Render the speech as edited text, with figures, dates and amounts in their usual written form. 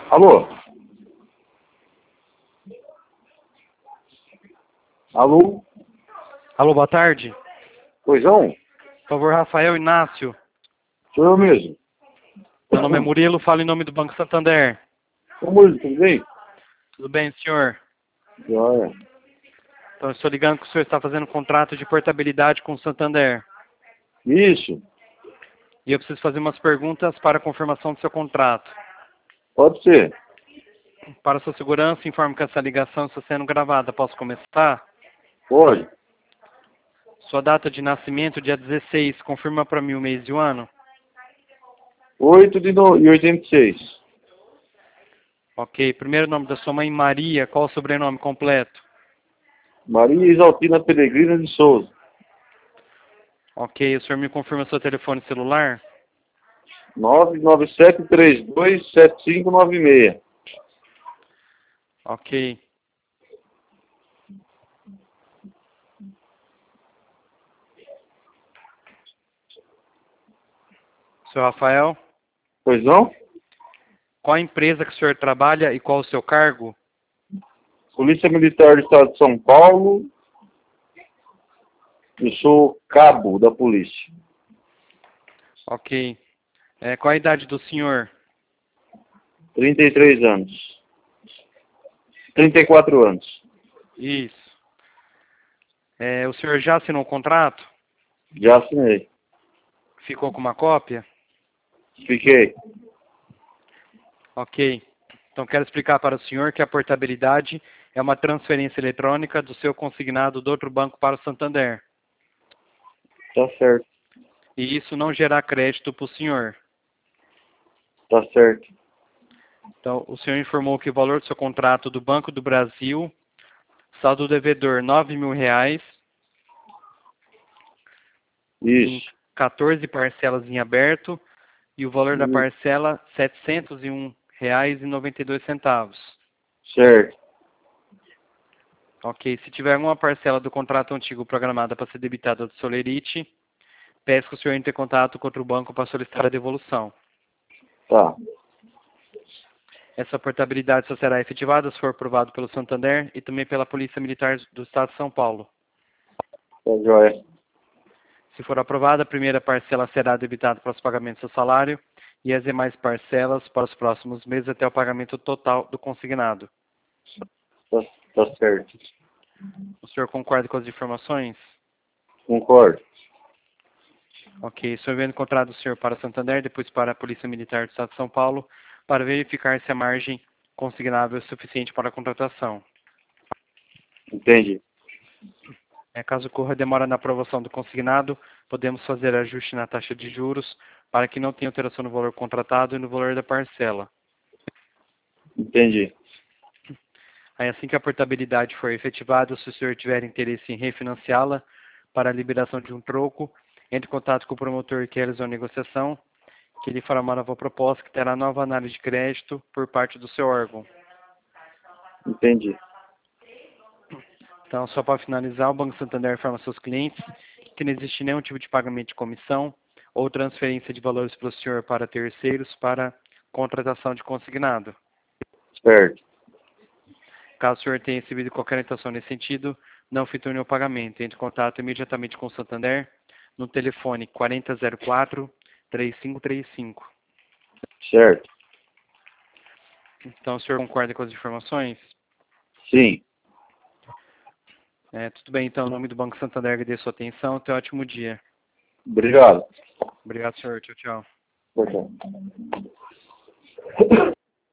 Alô? Alô? Alô, boa tarde. Poisão? Por favor, Rafael Inácio. Sou eu mesmo. Meu nome é Murilo, falo em nome do Banco Santander. Ô, Murilo, tudo bem? Tudo bem, senhor? Joia. Então, eu estou ligando que o senhor está fazendo um contrato de portabilidade com o Santander. Isso. E eu preciso fazer umas perguntas para a confirmação do seu contrato. Pode ser. Para sua segurança, informo que essa ligação está sendo gravada. Posso começar? Pode. Sua data de nascimento, dia 16. Confirma para mim o mês e o ano? 8 de 86. Ok. Primeiro nome da sua mãe, Maria. Qual o sobrenome completo? Maria Isaltina Peregrina de Souza. Ok. O senhor me confirma seu telefone celular? 997327596. Ok. Seu Rafael? Pois não? Qual a empresa que o senhor trabalha e qual o seu cargo? Polícia Militar do Estado de São Paulo. Eu sou cabo da polícia. Ok. Qual a idade do senhor? 33 anos. 34 anos. Isso. O senhor já assinou o contrato? Já assinei. Ficou com uma cópia? Fiquei. Ok. Então, quero explicar para o senhor que a portabilidade é uma transferência eletrônica do seu consignado do outro banco para o Santander. Tá certo. E isso não gerará crédito para o senhor. Tá certo. Então, o senhor informou que o valor do seu contrato do Banco do Brasil, saldo devedor R$ 9.000, em Isso. 14 parcelas em aberto, e o valor da Isso. parcela R$ 701,92. Certo. Ok. Se tiver alguma parcela do contrato antigo programada para ser debitada do Solerite, peço que o senhor entre em contato com outro banco para solicitar a devolução. Tá. Essa portabilidade só será efetivada se for aprovado pelo Santander e também pela Polícia Militar do Estado de São Paulo. Tá joia. Se for aprovada, a primeira parcela será debitada para os pagamentos do salário e as demais parcelas para os próximos meses até o pagamento total do consignado. Tá certo. O senhor concorda com as informações? Concordo. Ok. O senhor envia o contrato do senhor para o Santander, depois para a Polícia Militar do Estado de São Paulo, para verificar se a margem consignável é suficiente para a contratação. Entendi. Caso ocorra demora na aprovação do consignado, podemos fazer ajuste na taxa de juros para que não tenha alteração no valor contratado e no valor da parcela. Entendi. Aí, assim que a portabilidade for efetivada, se o senhor tiver interesse em refinanciá-la para a liberação de um troco, entre em contato com o promotor que realizou a negociação, que lhe fará uma nova proposta que terá nova análise de crédito por parte do seu órgão. Entendi. Então, só para finalizar, o Banco Santander informa seus clientes que não existe nenhum tipo de pagamento de comissão ou transferência de valores para o senhor para terceiros para contratação de consignado. Certo. Caso o senhor tenha recebido qualquer orientação nesse sentido, não efetue nenhum pagamento. Entre em contato imediatamente com o Santander no telefone 4004-3535. Certo. Então, o senhor concorda com as informações? Sim. Tudo bem, então, em nome do Banco Santander, agradeço a sua atenção. Tenha um ótimo dia. Obrigado. Obrigado, senhor. Tchau, tchau. Tchau, tchau.